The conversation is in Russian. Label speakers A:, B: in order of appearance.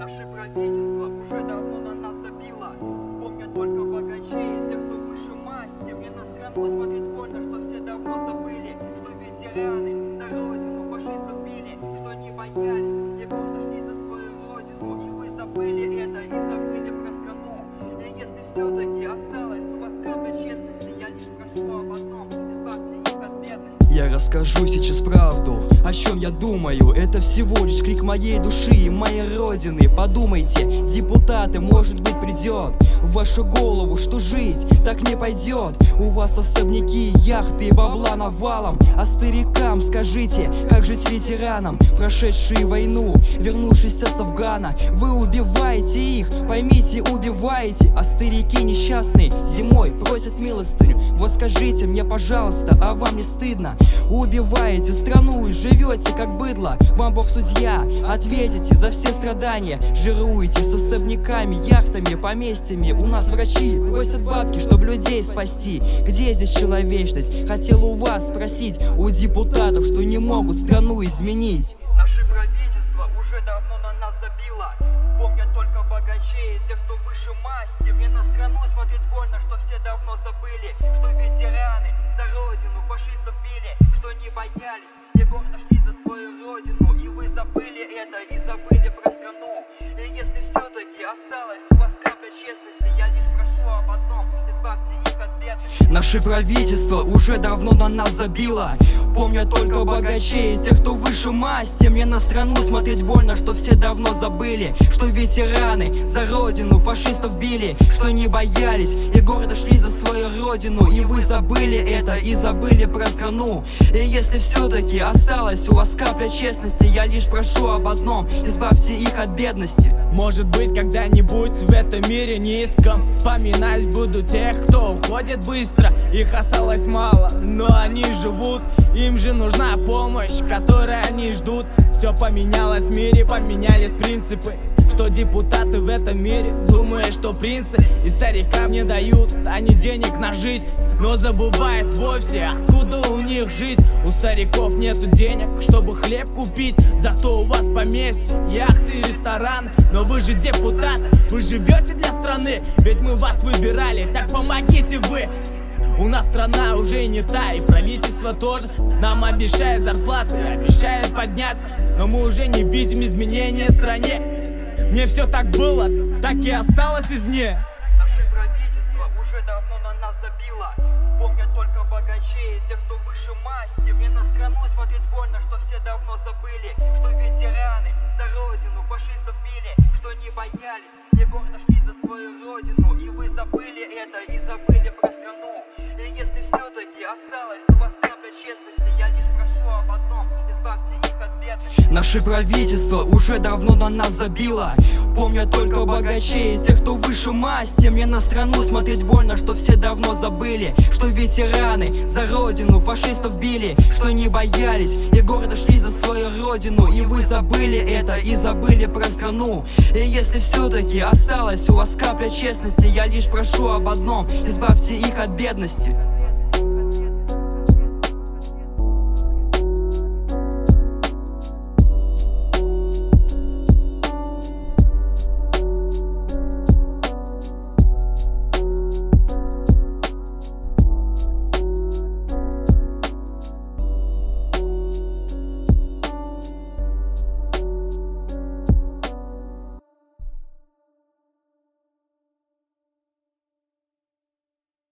A: Наше правительство уже давно на нас забило. Помнят только богачей и тех, кто выше масти. Мне на страну смотреть больно, что все давно забыли, что ветераны за родину фашистов били, что не боялись и просто шли за свою родину. И вы забыли это и забыли про страну. И если все-таки осталось у вас капля честности, я лишь прошу об одном: избавьте их от бедности.
B: Я расскажу сейчас правду, о чем я думаю. Это всего лишь крик моей души и моей родины. Подумайте, депутаты, может быть, придет в вашу голову, что жить так не пойдет. У вас особняки, яхты и бабла навалом. А старикам скажите, как жить ветеранам, прошедшие войну, вернувшись с Афгана. Вы убиваете их, поймите, убиваете. А старики несчастные зимой просят милостыню. Вот скажите мне, пожалуйста, а вам не стыдно? Убиваете страну и живете как быдло. Вам Бог судья, ответите за все страдания. Жируете с особняками, яхтами, поместьями. У нас врачи просят бабки, чтобы людей спасти. Где здесь человечность? Хотел у вас спросить, у депутатов, что не могут страну изменить.
A: Наше правительство уже давно на нас забило. Помнят только богачей и тех, кто выше масти. Мне на страну смотреть больно, что все давно забыли, что ветераны за родину фашистов били, что не боялись и гордо шли за свою родину. И вы забыли это и забыли про страну. И если все-таки осталось у вас капля честности, я лишь прошу об одном: избавьте их от бедности.
B: Наше правительство уже давно на нас забило. Помнят только богачей и тех, кто выше масти. Мне на страну смотреть больно, что все давно забыли, что ветераны за родину фашистов били, что не боялись и гордо шли за свою родину. И вы забыли это и забыли про страну. И если все-таки осталась у вас капля честности, я лишь прошу об одном: избавьте их от бедности.
C: Может быть, когда-нибудь в этом мире низком вспоминать буду тех, кто уходит быстро. Их осталось мало, но они живут. Им же нужна помощь, которой они ждут. Все поменялось в мире, поменялись принципы. Что депутаты в этом мире, думая, что принцы и старикам не дают они денег на жизнь, но забывают вовсе, откуда у них жизнь. У стариков нету денег, чтобы хлеб купить, зато у вас поместье, яхты и рестораны. Но вы же депутаты, вы живете для страны, ведь мы вас выбирали, так помогите вы. У нас страна уже не та, и правительство тоже нам обещает зарплаты, обещает подняться, но мы уже не видим изменения в стране. Мне все так было, так и осталось из нее.
A: Наше правительство уже давно на нас забило. Помнят только богачей и тех, кто выше масти. Мне на страну смотреть больно, что все давно забыли, что ветераны за родину фашистов били, что не боялись и гордо шли за свою родину. И вы забыли это и забыли про страну. И если все-таки осталось у вас капля честности, я лишь прошу об одном: избавьте их от бедности.
B: Наше правительство уже давно на нас забило. Помнят только богачей и тех, кто выше масти. Мне на страну смотреть больно, что все давно забыли, что ветераны за родину фашистов били, что не боялись и гордо шли за свою родину. И вы забыли это и забыли про страну. И если все-таки осталась у вас капля честности, я лишь прошу об одном: избавьте их от бедности.